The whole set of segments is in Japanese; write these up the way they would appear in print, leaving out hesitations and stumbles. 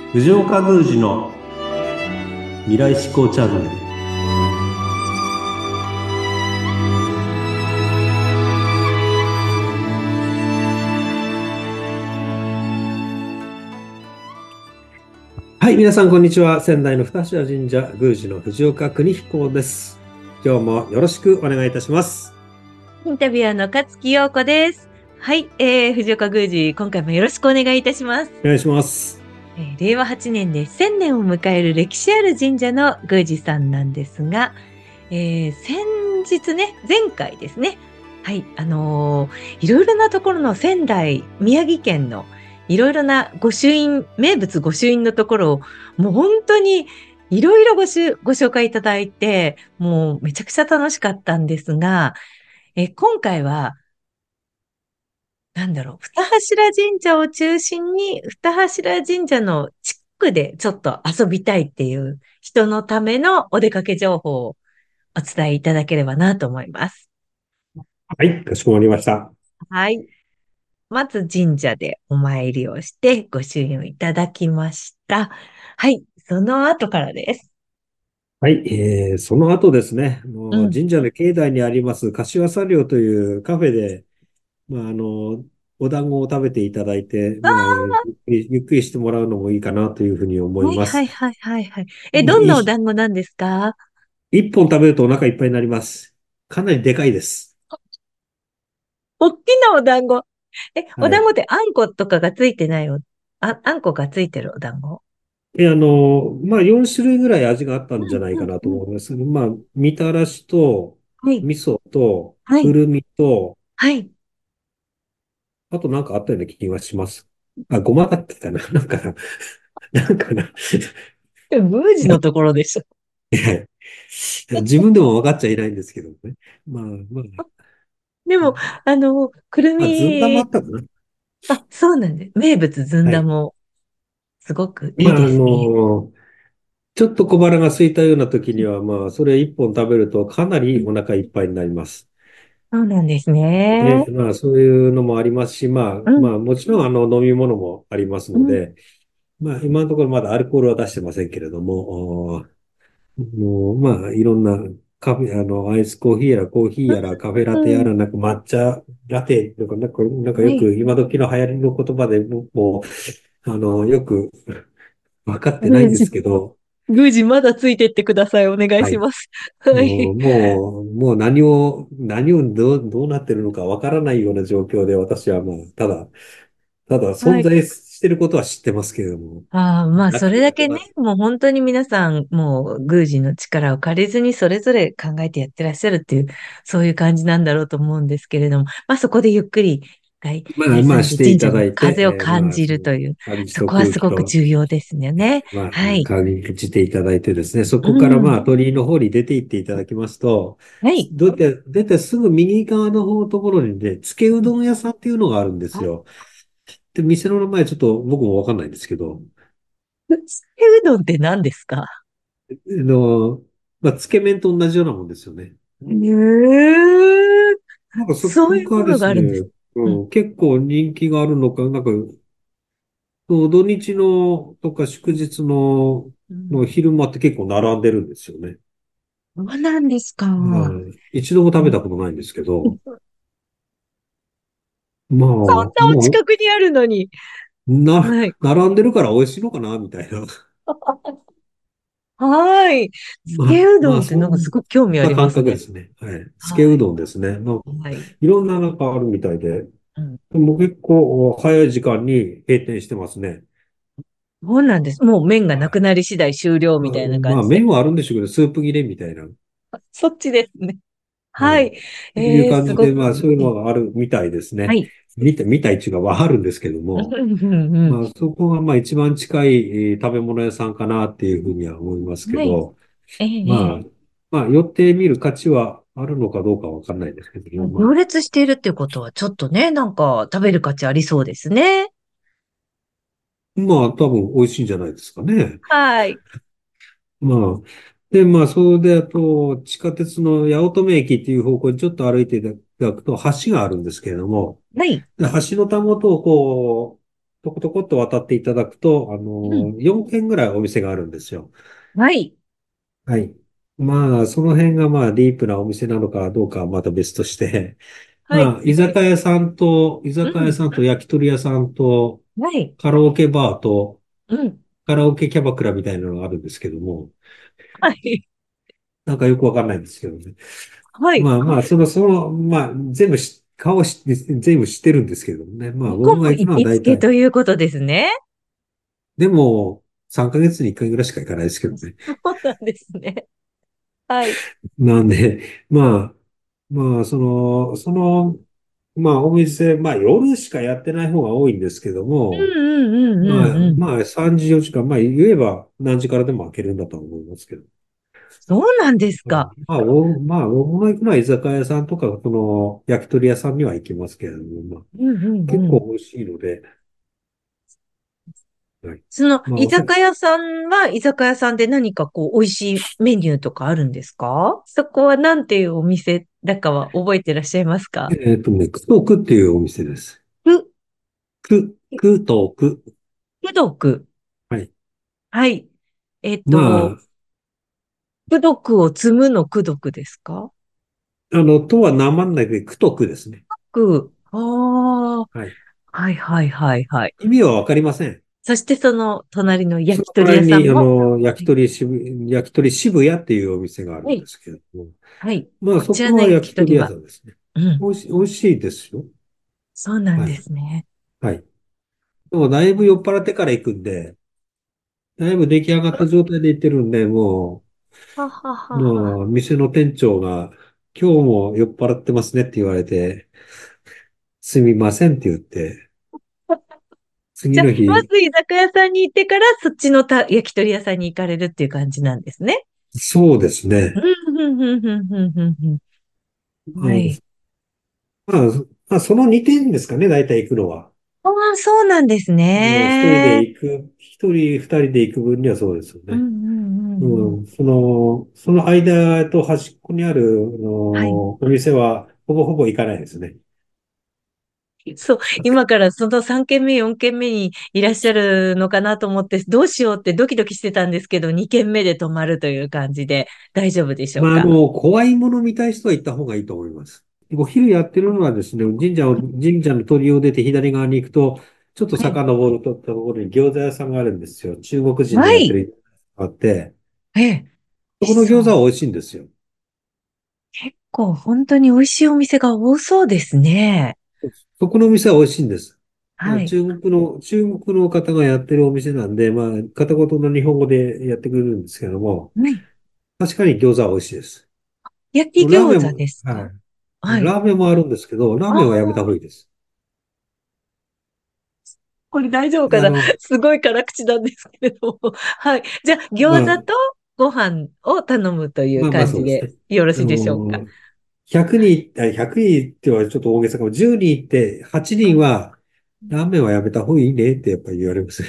藤岡宮司の未来志向チャンネル。はい、皆さんこんにちは。仙台の二柱神社宮司の藤岡邦彦です。今日もよろしくお願いいたします。 インタビュアーの勝木陽子です。はい、藤岡宮司、今回もよろしくお願いいたします。 お願いします。 令和8年で1000年を迎える歴史ある神社の宮司さんなんですが、先日ね、前回ですね、はい、いろいろなところの仙台、宮城県のいろいろな御朱印、名物御朱印のところを、もう本当にいろいろご紹介いただいて、もうめちゃくちゃ楽しかったんですが、今回は、二柱神社を中心に、二柱神社の地区でちょっと遊びたいっていう人のためのお出かけ情報をお伝えいただければなと思います。 はい、かしこまりました。 はい。まず神社でお参りをしてご朱印をいただきました。はい。その後からです。 はい、その後ですね、 うん。 神社の境内にあります柏茶寮というカフェで、お団子を食べていただいて、ゆっくりしてもらうのもいいかなというふうに思いはいます。 はいはいはいはい。 まあ、 どんなお団子なんですか？ 一本食べるとお腹いっぱいになります。かなりでかいです。 大きなお団子。おはい。 団子ってあんことかがついてないあんこがついてるお団子？ 4種類ぐらい味があったんじゃないかなとうんうんうん。 思います。みたらしと、 はい。 味噌と、 はい。 くるみと、 はい。 あとなんかあったような気がします。あ、ごまだったかななんかななんかな宮司のところでしょ。 ええ自分でも分かっちゃいないんですけどね。まあ、までも、くるずんだもあみ、 ったかな。 あ、そうなんです。名物ずんはい。 だも、すごくいいですね。 ちょっと小腹が空いたような時には、それ一本食べるとかなりお腹いっぱいになります。 そうなんですね。 で、そういうのもありますし、 うん。 もちろん、飲み物もありますうん。 ので、今のところまだアルコールは出してませんけれども、いろんなカフェ、アイスコーヒーやらコーヒーやらカフェラテやうん。 ら、なんか抹茶ラテとか、なんかはい。 よく今時の流行りの言葉でもよく分かってないんです宮司、 けど、 宮司まだついてってください。お願いはい。 します。はい。 もう何をどうなってるのかわからないような状況で私はただはい。 存在してることは知ってますけれども、 ああ、まあ、それだけね、 中身はどうなってもう本当に皆さん、もう、宮司の力を借りずに、それぞれ考えてやってらっしゃるっていう、そういう感じなんだろうと思うんですけれども、まあ、そこでゆっくり、一回休んしていで神社のただいて、 風を感じその、 るという、 感じとそこはすごく空気と、 重要ですよね。はい。 感じていただいてですね、そうこからん。 鳥居の方に出て行っていただきますと、 はい。 出てすぐ右側の方ところにね、つけうどん屋さんっていうのがあるんですあ、 よ。で、店の名前ちょっと僕もわかんないんですけど、 つけうどんって何ですか？ の、つけ麺と同じようなもんですよね。 へえ、 なんかそういうもこはですね、 のがあるんです。うん。 結構人気があるのか、なんか、土日のとか祝日のうん。 昼間って結構並んでるんですよね。 そうなんですか。 一度も食べたうん。 ことないんですけそんど、 なお近くにあるのに。はい。 並んでるから美味しいのかなみたいな。 はい。つけうどんってなんかすそんごく興味あな感りますね。 覚ですね。はい。つけはい。 うどんですね。 はい。 いろんななんかあるみたいで、 うん。 もう結構早い時間に閉店してますね。 そうなんです。もう麺がなくはい。 なり次第終了みたいな感じで。 麺はあるんでしょうけど、スープ切れみたいな。 そっちですね。 はい。 はい。 いう感じで、 すごくそういういい。 のがあるみたいですね。 はい。 見た位置がはあるんですけども、 うんうんうん。 そこが一番近い、食べ物屋さんかなっていうふうには思いますけはい。 ど、 ええ、ええ。 寄ってみる価値はあるのかどうかわかんないですけども、 行列しているっていうことは、ちょっとね、なんか食べる価値ありそうですね。 多分美味しいんじゃないですかね。 はい。 まあ、それで、あと、地下鉄の八乙女駅っていう方向にちょっと歩いていただくと橋があるんですけれども、 はい。 で橋のたもとをトコトコっと渡っていただくと、 うん。 4軒ぐらいお店があるんですよ。 はい。 はい。まあ、その辺がまあ、ディープなお店なのかどうかはまた別として、 はい。 まあ、居うん。 酒屋さんと焼き鳥屋さんと、 はい。 カラオケバーと、 うん。 カラオケキャバクラみたいなのがあるんですけども、 はい。 なんかよくわかんないんですけどね。 はい。 まあまあ、まあ、顔全部知ってるんですけどね。まあ、 ここも僕が行くのは行きつけ大体、 ということですね。 でも、3ヶ月に1回ぐらいしか行かないですけどね。 そうなんですね。はい。 なんで、まあ、まあ、お店、まあ、夜しかやってない方が多いんですけども、 うんうんうんうんうん。 まあ、3時、4時間、まあ、言えば何時からでも開けるんだとは思いますけど。 そうなんですか。 まあ、僕が行くのは居酒屋さんとか、焼き鳥屋さんには行きますけれども、まあ、 うんうん結うん。 構美味しいので、はい。 その、 まあ、 居酒屋さんは居酒屋さんで何かこう、美味しいメニューとかあるんですか？そこは何ていうお店だかは覚えてらっしゃいますか？ クトクっていうお店です。 く、 クトク。 くどく。 はい。 はい。 まくどくを積むのくどくですか？ とはなまんないで、クトクですね。 く。ああ、 はい。 はいはいはいはい。 意味はわかりません。 そしてその隣のその焼き鳥屋隣に、 さんも、 焼き鳥渋谷っていうお店があるはい、 んですけれども、 はい。 まあ、そここちらのは焼き鳥屋焼き鳥は、 さんですね。 うん、 美味しいですよ。 そうなんではい。 すね。 はい。でも、だいぶ酔っ払ってから行くんで、だいぶ出来上がった状態で行ってるんで、 はははは。 まあ、店の店長が、今日も酔っ払ってますねって言われて、すみませんって言って、次じゃあ、 の日、 まず居酒屋さんに行ってから、そっちの焼き鳥屋さんに行かれるっていう感じなんですね。 そうですね。 うん、うん、うん、うん、うん、うんうん。 まあ、 はい。 まあ、その2点ですかね、大体行くのは。 ああ、そうなんですね。 一人二人で行く分にはそうですようん、うね。 ん、うん、うん。 その間と端っこにある、 はい。 お店は、ほぼほぼ行かないですね。 そう、今からその3軒目、4軒目にいらっしゃるのかなと思って、どうしようってドキドキしてたんですけど、2軒目で泊まるという感じで大丈夫でしょうまあ、 か？ 怖いもの見たい人は行った方がいいと思います。お昼やってるのはですね、神社の鳥居を出て左側に行くと、ちょっとはい。 遡るところに餃子屋さんがあるんですよ。中国人のはい。 やってるがあって、 ええ。 そこのそう。 餃子は美味しいんですよ。 結構本当に美味しいお店が多そうですね。 そこのお店は美味しいんです。まあ、 はい。 中国の方がやってるお店なんで、まあ、片言の日本語でやってくれるんですけども、 はい。 確かに餃子は美味しいです。 焼き餃子ラーメンも、 ですか？ はい。 はい。 ラーメンもあるんですけど、ラーあメンはやめた方があ、 いいです。 これ大丈夫かな？ あの、 すごい辛口なんですけれども。はい。じゃあ、 まあ、 餃子とご飯を頼むというまあ感じでそうですね。あよろしいでしょうか？ の、100人ってはちょっと大げさかも。10人いって8 はい。 人は、ラーメンはやめた方がいいねってやっぱり言われます。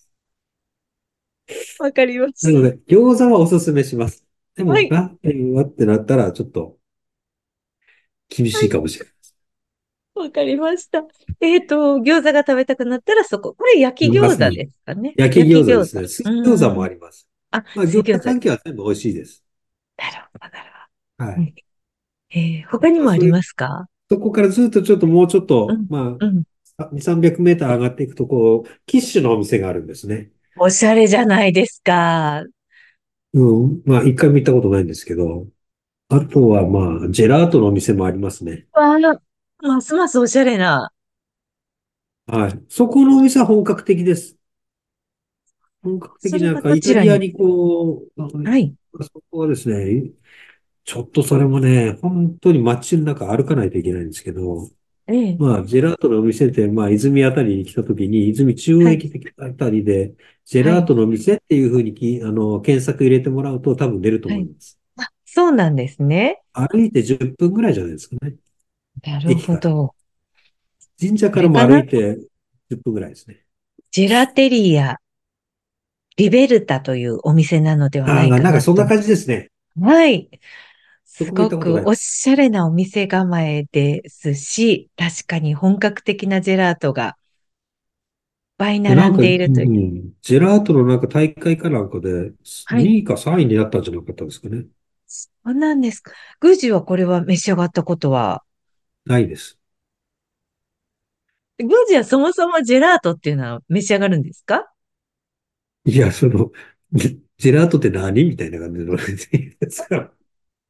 わかりました。 なので、餃子はおすすめします。でも、 はい。 ラーメンはってなったら、ちょっと厳しいはい。 かもしれない。 わかりました。餃子が食べたくなったらそこ。これ焼き餃子まさに、 ですかね。 焼き焼き餃子。 餃子ですね。水うん餃子うんうん。 もあります。 あ、 まあ、餃子水餃子。 関係は全部美味しいです。 なるほど、なるほど。うはい。 ん他にもありまあますか？ そこからずっとちょっともうちょっと、 うん、うん。 2、300メーター上がっていくと、キッシュのお店があるんですね。 おしゃれじゃないですか。 うん。まあ、一回も行ったことないんですけど、あとはまあ、ジェラートのお店もありますね。 わあ、ますますおしゃれな。 はい。そこのお店は本格的です。本格それは的な、イどちらに？ タリアにはい。 そこはですね、ちょっとそれもね、本当に街の中歩かないといけないんですけど、 ええ。 まあ、ジェラートのお店って、まあ、泉あたりに来たときに、泉中央はい。 駅あたりで、ジェはい。 ラートの店っていうふうに検索入れてもらうと多分出るとはい。 思います。 あ、そうなんですね。 歩いて10分ぐらいじゃないですかね。 なる駅から。 ほど。 神社からもこれかな？ 歩いて10分ぐらいですね。 ジェラテリア、リベルタというお店なのではああ、 ないかなと。 なんかそんな感じですね。 はい。すどこも行っごくおたことないです。 しゃれなお店構えですし、確かに本格的なジェラートがぱいで、 並んでいるという。 ジェラートのなんか大会かなんかではい。 2位か3位になったんじゃなかったですかね。 そうなんですか。宮司はこれは召し上がったことは？ ないです。 宮司はそもそもジェラートっていうのは召し上がるんですか？ いや、ジェラートって何みたいな感じのですから。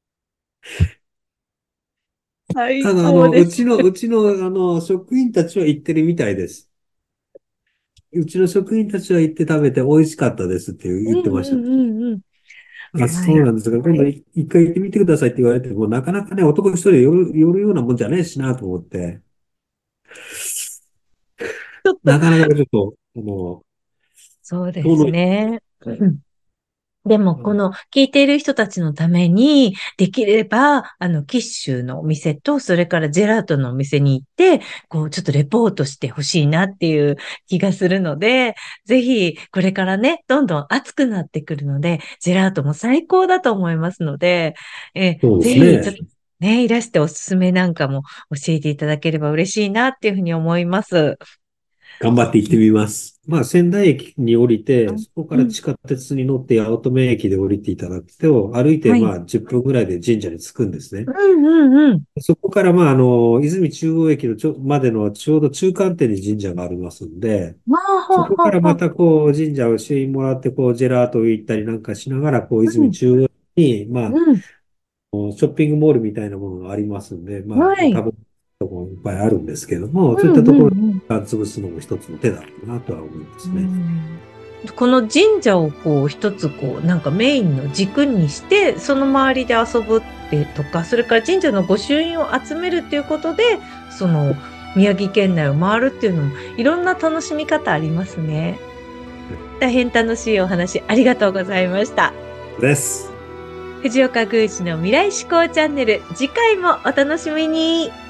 最高です。 うちの、職員たちは行ってるみたいです。うちの職員たちは行って食べて美味しかったですって言ってましたね。 うんうんうんうん。 あ、 まあ、やっそうなんですが、今度一回行ってみてくださいって言われても、なかなかね、男一人で寄るようなもんじゃねえしなと思って、 ちょっと、 なかなかちょっと、 そうです遠のいね。でも、この聞いている人たちのために、できれば、キッシュのお店と、それからジェラートのお店に行って、こう、ちょっとレポートしてほしいなっていう気がするので、ぜひ、これからね、どんどん暑くなってくるので、ジェラートも最高だと思いますので、 そうでぜひ、ちょすね。 っとね、いらしておすすめなんかも教えていただければ嬉しいなっていうふうに思います。 頑張って行ってみます。まあ、仙台駅に降りて、 うんそこかうん。 ら地下鉄に乗って八乙女駅で降りていただくと、歩いてはい。 まあ10分ぐらいで神社に着くんですね。 うんうんうん。 そこからまあ、泉中央駅のまでのちょうど中間点に神社がありますんで、 まあ、ほうそこからまほうほう。 たこう神社を周囲もらって、こうジェラートを行ったりなんかしながら、こううん、 泉中央に、まあ、 うん。 ショッピングモールみたいなものがありますんで、まあ、 はい。 多分、とこいっぱいあるんですけども、そういっうん、 たところでうん、 時間潰すのも一つの手だろうなとは思いまうすね。 ん。この神社をこう一つこうなんかメインの軸にしてその周りで遊ぶってとかそれから神社の御朱印を集めるっていうことでその宮城県内を回るっていうのもいろんな楽しみ方ありますね。大変楽しいお話ありがとうございました。 です。 藤岡宮司の未来志向チャンネル次回もお楽しみに。